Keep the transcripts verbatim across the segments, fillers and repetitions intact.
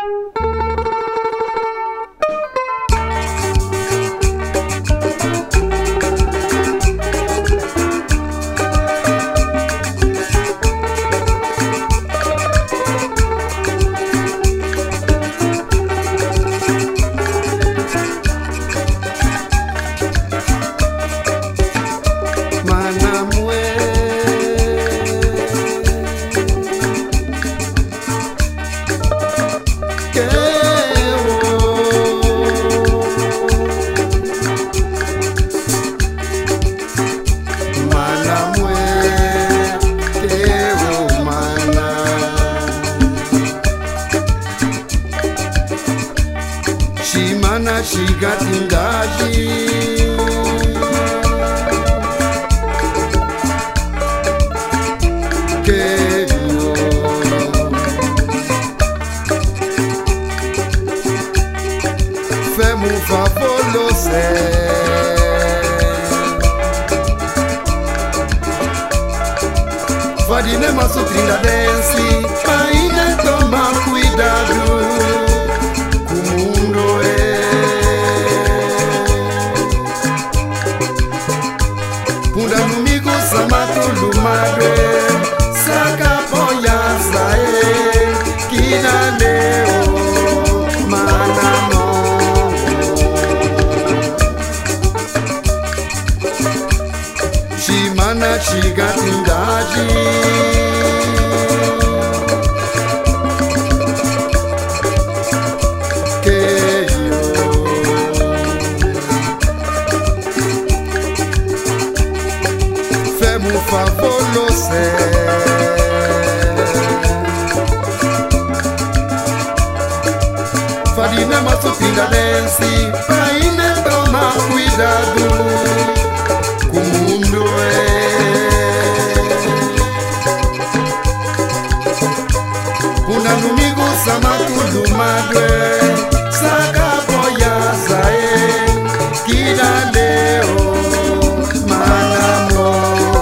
Shimana shigatingaji Kerio Fais-moi favolo se Vadine masutrinda densi Paine toma cuidado Madre, saca poyasa e kina leo manamo. Shimana shigatingaji Keyo Fais-moi favolo se Fadine masupinda densi Paine toma cuidado Com mundo é Puna numigo sama tudo madre Saca boyasa e Kina leo manamo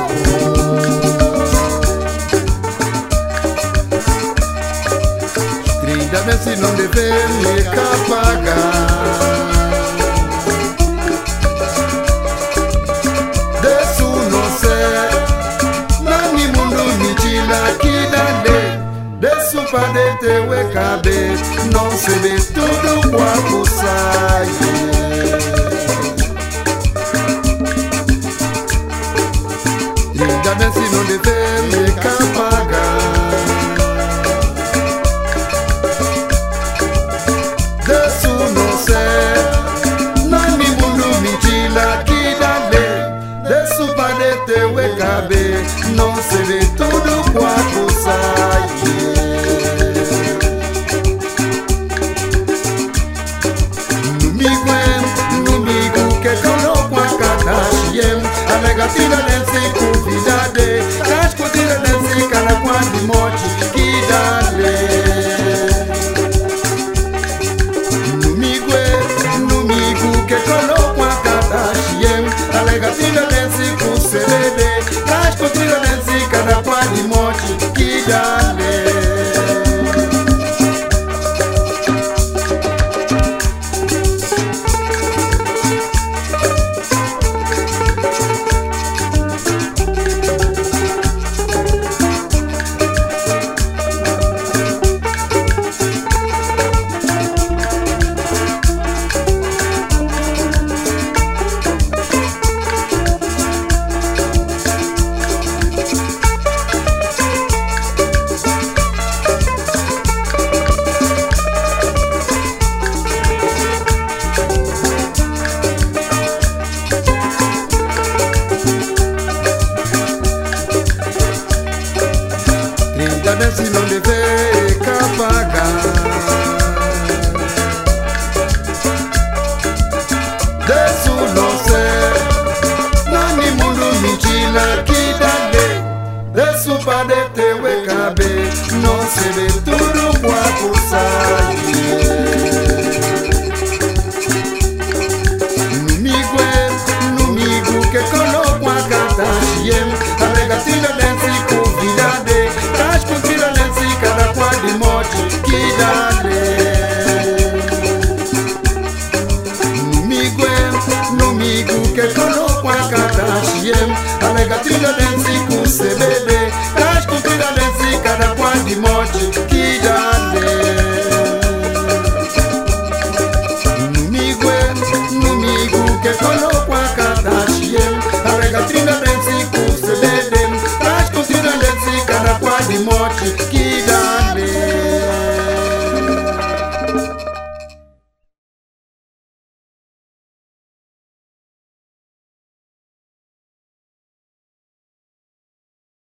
Se não dever me capagar Desu não sei Nani mundo me tira que dane Desu pade te we cabe Não se vê tudo quando sai Trinta se não dever me capagar Não se vê tudo quando sai Numigo é, numigo que coloco a cadastiem A negativa nesse convidade Casco tira nesse cara quando morte que dá-lhe Numigo é, numigo que coloco a cadastiem A negativa nesse convidade Tira nesse cada pá de morte que dá-lhe Se não dever capagar Desu não sei Nani mundo mentira que dane Desu pade te we cabe Não se vê tudo quando sai Numigo é, numigo que coloco a cadastiem A negativa desse convidade Traz com tira nesse cada qual de morte que dá-lhe di mochi